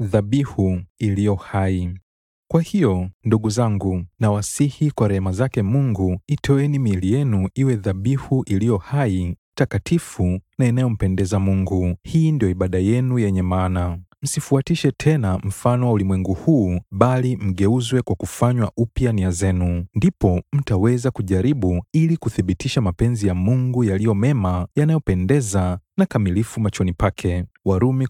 Dhabihu iliyo hai. Kwa hiyo, ndugu zangu, nawasihi kwa rehema zake Mungu, itoeni miili yenu iwe dhabihu iliyo hai, takatifu na inayompendeza Mungu. Hii ndio ibada yenu yenye maana. Msifuatishe tena mfano wa ulimwengu huu, bali mgeuzwe kwa kufanywa upya nia zenu. Ndipo mtaweza kujaribu ili kuthibitisha mapenzi ya Mungu yaliyo mema, yanayopendeza na kamilifu machoni pake. Warumi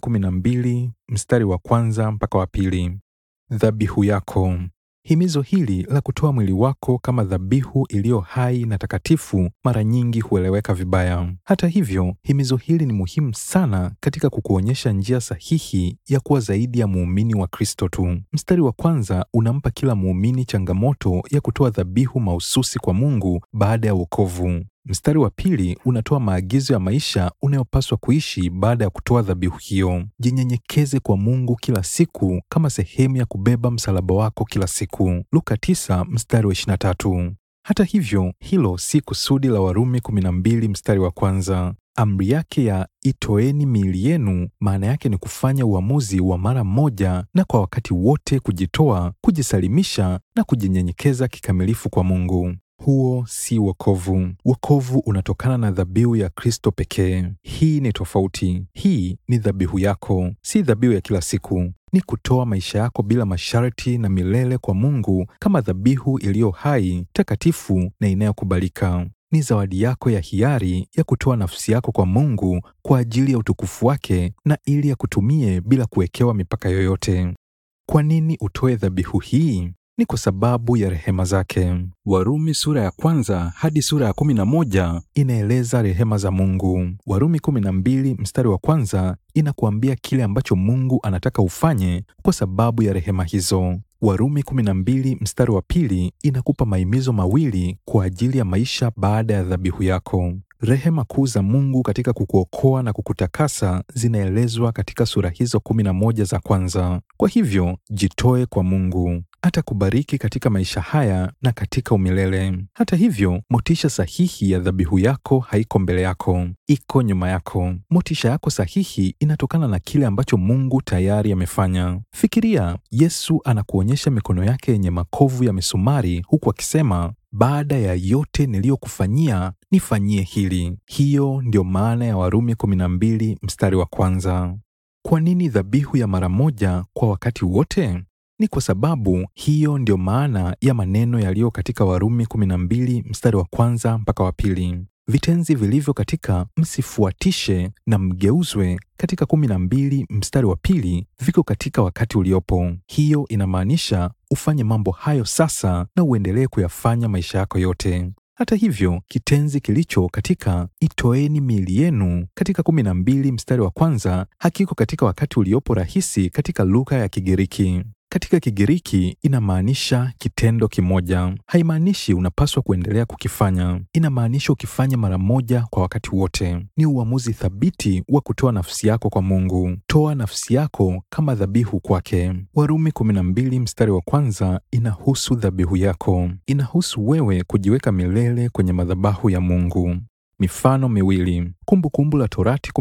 12 mstari wa 1 mpaka wa 2. Dhabihu yako. Himizo hili la kutoa mwili wako kama dhabihu iliyo hai na takatifu mara nyingi hueleweka vibaya. Hata hivyo, himizo hili ni muhimu sana katika kukuonyesha njia sahihi ya kuwa zaidi ya muumini wa Kristo tu. Mstari wa 1 unampa kila muumini changamoto ya kutoa dhabihu mahususi kwa Mungu baada ya wokovu. Mstari wa 2 unatoa maagizo ya maisha unayopaswa kuishi baada ya kutoa dhabihu hiyo. Jinyenyekeze kwa Mungu kila siku kama sehemu ya kubeba msalaba wako kila siku. Luka 9 mstari wa 23. Hata hivyo, hilo si kusudi la Warumi 12 mstari wa 1. Amri yake ya itoeni miili yenu, maana yake ni kufanya uamuzi wa mara moja na kwa wakati wote kujitoa, kujisalimisha na kujinyenyekeza kikamilifu kwa Mungu. Huo si wokovu. Wokovu unatokana na dhabihu ya Kristo pekee. Hii ni tofauti. Hii ni dhabihu yako, si dhabihu ya kila siku. Ni kutoa maisha yako bila masharti na milele kwa Mungu kama dhabihu iliyo hai, takatifu na inayokubalika. Ni zawadi yako ya hiari ya kutoa nafsi yako kwa Mungu kwa ajili ya utukufu wake na ili akutumie bila kuwekewa mipaka yoyote. Kwa nini utoe dhabihu hii? Ni kwa sababu ya rehema zake. Warumi sura ya 1 hadi sura ya 11 inaeleza rehema za Mungu. Warumi 12 mstari wa 1 inakuambia kile ambacho Mungu anataka ufanye kwa sababu ya rehema hizo. Warumi 12 mstari wa 2 inakupa mahimizo mawili kwa ajili ya maisha baada ya dhabihu yako. Rehema kuu za Mungu katika kukuokoa na kukutakasa zinaelezwa katika sura hizo 11 za kwanza. Kwa hivyo, jitoe kwa Mungu. Atakubariki katika maisha haya na katika umilele. Hata hivyo, motisha sahihi ya dhabihu yako haiko mbele yako, iko nyuma yako. Motisha yako sahihi inatokana na kile ambacho Mungu tayari amefanya. Fikiria, Yesu anakuonyesha mikono yake yenye makovu ya misumari huku akisema, baada ya yote niliyokufanyia, nifanyie hili. Hiyo ndio maana ya Warumi 12 mstari wa 1. Kwa nini dhabihu ya mara moja kwa wakati wote? Ni kwa sababu hiyo ndio maana ya maneno yaliyo katika Warumi 12 mstari wa 1 mpaka wa 2. Vitenzi vilivyo katika msifuatishe na mgeuzwe katika 12 mstari wa 2 viko katika wakati uliopo. Hiyo inamaanisha ufanye mambo hayo sasa na uendelee kuyafanya maisha yako yote. Hata hivyo, kitenzi kilicho katika itoeni miili yenu katika 12 mstari wa 1 hakiko katika wakati uliopo rahisi katika lugha ya Kigiriki. Katika Kigiriki inamaanisha kitendo kimoja. Haimaanishi unapaswa kuendelea kukifanya. Inamaanisha ukifanya mara moja kwa wakati wote. Ni uamuzi thabiti wa kutoa nafsi yako kwa Mungu. Toa nafsi yako kama dhabihu kwake. Warumi 12 mstari wa 1 inahusu dhabihu yako. Inahusu wewe kujiweka milele kwenye madhabahu ya Mungu. Mifano miwili. Kumbukumbu la Torati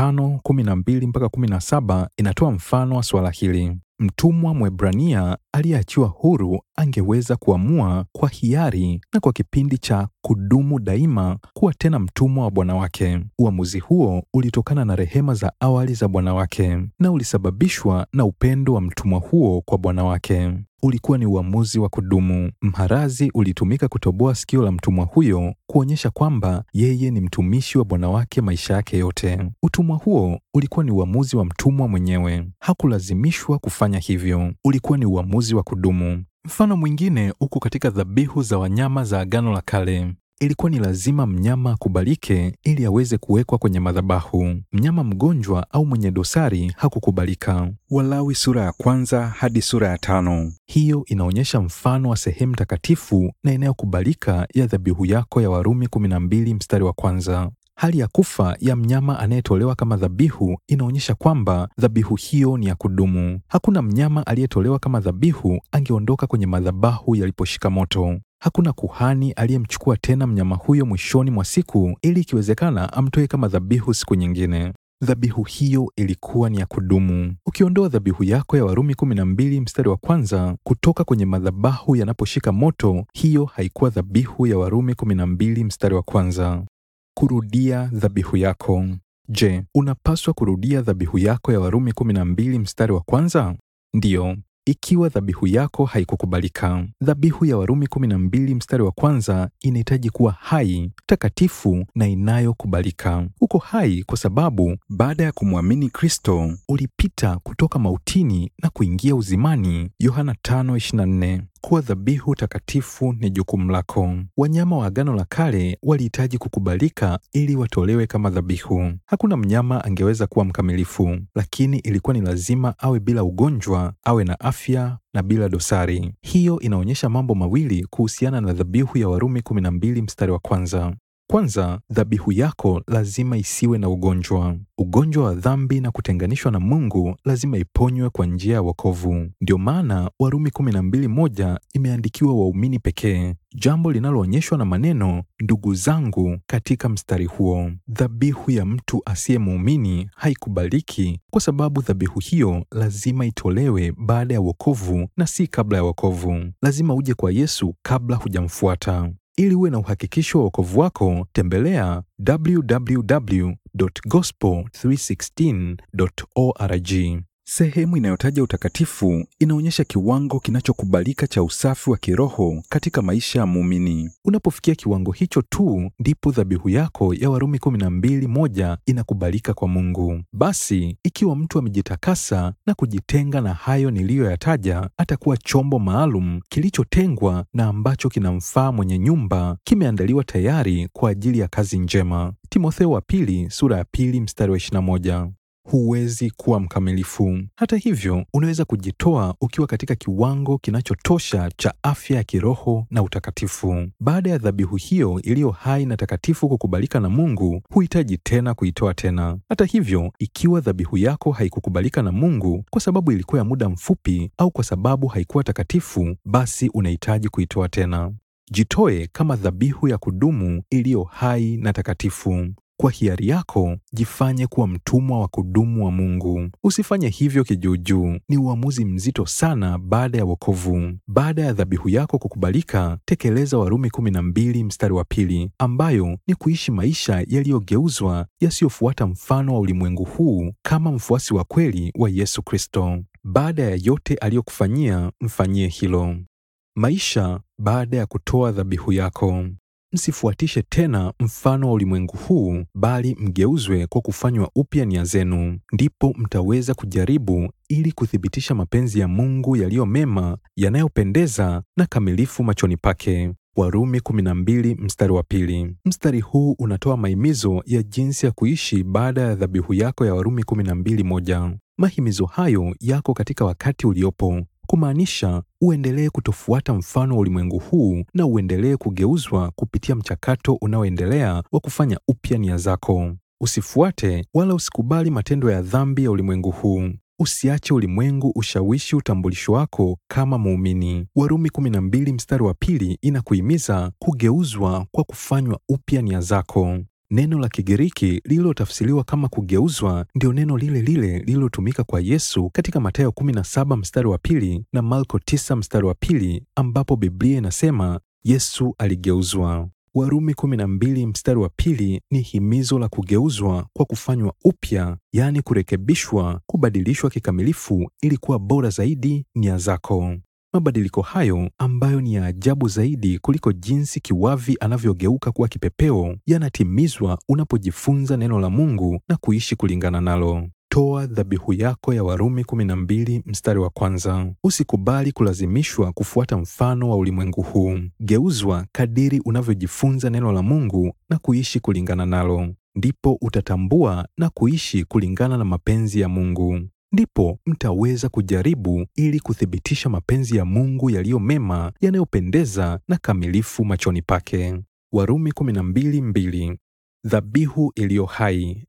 15:12 mpaka 17 inatoa mfano wa swala hili. Mtumwa Mwebrania aliyeachiwa huru angeweza kuamua kwa hiari na kwa kipindi cha kudumu daima kuwa tena mtumwa wa bwana wake. Uamuzi huo ulitokana na rehema za awali za bwana wake na ulisababishwa na upendo wa mtumwa huo kwa bwana wake. Ulikuwa ni uamuzi wa kudumu. Mharazi ulitumika kutoboa sikio la mtumwa huyo kuonyesha kwamba yeye ni mtumishi wa bwana wake maisha yake yote. Utumwa huo ulikuwa ni uamuzi wa mtumwa mwenyewe. Hakulazimishwa kufanya hivyo. Ulikuwa ni uamuzi wa kudumu. Mfano mwingine uko katika dhabihu za wanyama za Agano la Kale. Ilikuwa ni lazima mnyama akubalike ili aweze kuwekwa kwenye madhabahu. Mnyama mgonjwa au mwenye dosari hakukubalika. Walawi sura ya 1 hadi sura ya 5. Hiyo inaonyesha mfano wa sehemu takatifu na inayokubalika ya dhabihu yako ya Warumi 12 mstari wa 1. Hali ya kufa ya mnyama anayetolewa kama dhabihu inaonyesha kwamba dhabihu hiyo ni ya kudumu. Hakuna mnyama aliyetolewa kama dhabihu angeondoka kwenye madhabahu yaliposhika moto. Hakuna kuhani aliyemchukua tena mnyama huyo mwishoni mwa siku ili ikiwezekana amtoe kama dhabihu siku nyingine. Dhabihu hiyo ilikuwa ni ya kudumu. Ukiondoa dhabihu yako ya Warumi 12 mstari wa kwanza kutoka kwenye madhabahu yanaposhika moto, hiyo haikuwa dhabihu ya Warumi 12 mstari wa kwanza. Kurudia dhabihu yako. Je, unapaswa kurudia dhabihu yako ya Warumi 12 mstari wa kwanza? Ndiyo, ikiwa dhabihu yako haikukubalika. Dhabihu ya Warumi 12 mstari wa kwanza inahitaji kuwa hai, takatifu na inayokubalika. Uko hai kwa sababu baada ya kumwamini Kristo ulipita kutoka mautini na kuingia uzimani. Yohana 5:24. Kuwa dhabihu takatifu ni jukumu lako. Wanyama wa Agano la Kale walihitaji kukubalika ili watolewe kama dhabihu. Hakuna mnyama angeweza kuwa mkamilifu, lakini ilikuwa ni lazima awe bila ugonjwa, awe na afya na bila dosari. Hiyo inaonyesha mambo mawili kuhusiana na dhabihu ya Warumi 12 mstari wa kwanza. Kwanza, dhabihu yako lazima isiwe na ugonjwa. Ugonjwa wa dhambi na kutenganishwa na Mungu lazima iponywe kwa njia ya wokovu. Ndio maana Warumi 12:1 imeandikiwa waumini pekee, jambo linaloonyeshwa na maneno ndugu zangu katika mstari huo. Dhabihu ya mtu asiye muumini haikubaliki kwa sababu dhabihu hiyo lazima itolewe baada ya wokovu na si kabla ya wokovu. Lazima uje kwa Yesu kabla hujamfuata. Ili uwe na uhakikisho wa wokovu wako, tembelea www.gospel316.org. Sehemu inayotaja utakatifu inaonyesha kiwango kinachokubalika cha usafi wa kiroho katika maisha ya muumini. Unapofikia kiwango hicho tu, ndipo dhabihu yako ya Warumi 12:1 inakubalika kwa Mungu. Basi, ikiwa mtu amejitakasa na kujitenga na hayo niliyoyataja, atakuwa chombo maalum kilichotengwa na ambacho kinamfaa mwenye nyumba, kimeandaliwa tayari kwa ajili ya kazi njema. Timotheo wa pili sura ya 2 mstari wa 21. Huwezi kuwa mkamilifu. Hata hivyo, unaweza kujitoa ukiwa katika kiwango kinachotosha cha afya ya kiroho na utakatifu. Baada ya dhabihu hiyo iliyo hai na takatifu kukubalika na Mungu, huhitaji tena kuitoa tena. Hata hivyo, ikiwa dhabihu yako haikukubalika na Mungu kwa sababu ilikuwa ya muda mfupi au kwa sababu haikuwa takatifu, basi unahitaji kuitoa tena. Jitoe kama dhabihu ya kudumu iliyo hai na takatifu. Kwa hiari yako, jifanye kuwa mtumwa wa kudumu wa Mungu. Usifanye hivyo kijuujuu. Ni uamuzi mzito sana baada ya wokovu. Baada ya dhabihu yako kukubalika, tekeleza Warumi 12 mstari wa 2, ambayo ni kuishi maisha yaliyogeuzwa, yasiyofuata mfano wa ulimwengu huu, kama mfuasi wa kweli wa Yesu Kristo. Baada ya yote aliyokufanyia, mfanyie hilo. Maisha baada ya kutoa dhabihu yako. Msifuatishe tena mfano wa ulimwengu huu, bali mgeuzwe kwa kufanywa upya nia zenu. Ndipo mtaweza kujaribu ili kuthibitisha mapenzi ya Mungu yaliyo mema, yanayopendeza na kamilifu machoni pake. Warumi 12 mstari wa 2. Mstari huu unatoa mahimizo ya jinsi ya kuishi baada ya dhabihu yako ya Warumi 12:1. Mahimizo hayo yako katika wakati uliopo, kumaanisha uendelee kutofuata mfano wa ulimwengu huu na uendelee kugeuzwa kupitia mchakato unaoendelea wa kufanya upya nia zako. Usifuate wala usikubali matendo ya dhambi ya ulimwengu huu. Usiache ulimwengu ushawishi utambulisho wako kama muumini. Warumi 12 mstari wa 2 inakuhimiza kugeuzwa kwa kufanywa upya nia zako. Neno la Kigiriki lililotafsiriwa kama kugeuzwa ndio neno lile lile lililotumika kwa Yesu katika Mathayo 17 mstari wa 2 na Marko 9 mstari wa 2, ambapo Biblia inasema Yesu aligeuzwa. Warumi 12 mstari wa 2 ni himizo la kugeuzwa kwa kufanywa upya, yaani kurekebishwa, kubadilishwa kikamilifu ili kuwa bora zaidi nia zako. Mabadiliko hayo ambayo ni ya ajabu zaidi kuliko jinsi kiwavi anavyogeuka kuwa kipepeo, yanatimizwa unapojifunza neno la Mungu na kuishi kulingana nalo. Toa dhabihu yako ya Warumi 12 mstari wa 1. Usikubali kulazimishwa kufuata mfano wa ulimwengu huu. Geuzwa kadiri unavyojifunza neno la Mungu na kuishi kulingana nalo. Ndipo utatambua na kuishi kulingana na mapenzi ya Mungu. Ndipo mtaweza kujaribu ili kuthibitisha mapenzi ya Mungu yaliyo mema, yanayopendeza na kamilifu machoni pake. Warumi 12:2. Dhabihu iliyo hai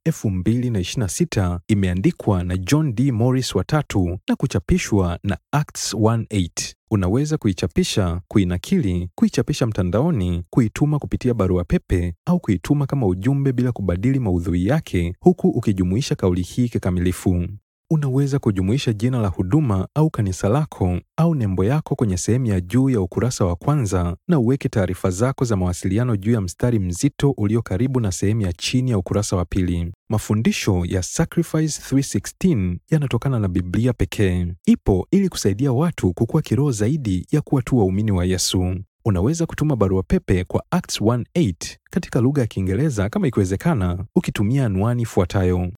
2026 imeandikwa na John D. Morris III na kuchapishwa na Acts 1:8. Unaweza kuichapisha, kuinakili, kuichapisha mtandaoni, kuituma kupitia barua pepe au kuituma kama ujumbe bila kubadili maudhui yake, huku ukijumuisha kauli hii kikamilifu. Unaweza kujumuisha jina la huduma au kanisa lako au nembo yako kwenye sehemu ya juu ya ukurasa wa kwanza na uweke taarifa zako za mawasiliano juu ya mstari mzito ulio karibu na sehemu ya chini ya ukurasa wa pili. Mafundisho ya Sacrifice 316 yanatokana na Biblia pekee. Ipo ili kusaidia watu kukua kiroho zaidi ya kuwa tu waumini wa Yesu. Unaweza kutuma barua pepe kwa Acts 1:8 katika lugha ya Kiingereza kama ikiwezekana, ukitumia anwani ifuatayo: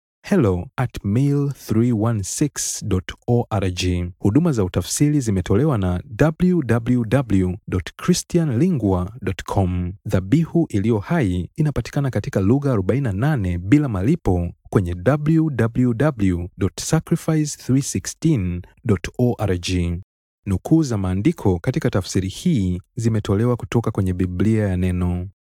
hello@mail316.org. Huduma za utafsiri zimetolewa na www.christianlingua.com. Dhabihu iliyo hai inapatikana katika lugha 48 bila malipo kwenye www.sacrifice316.org. Nukuu za maandiko katika tafsiri hii zimetolewa kutoka kwenye Biblia ya Neno.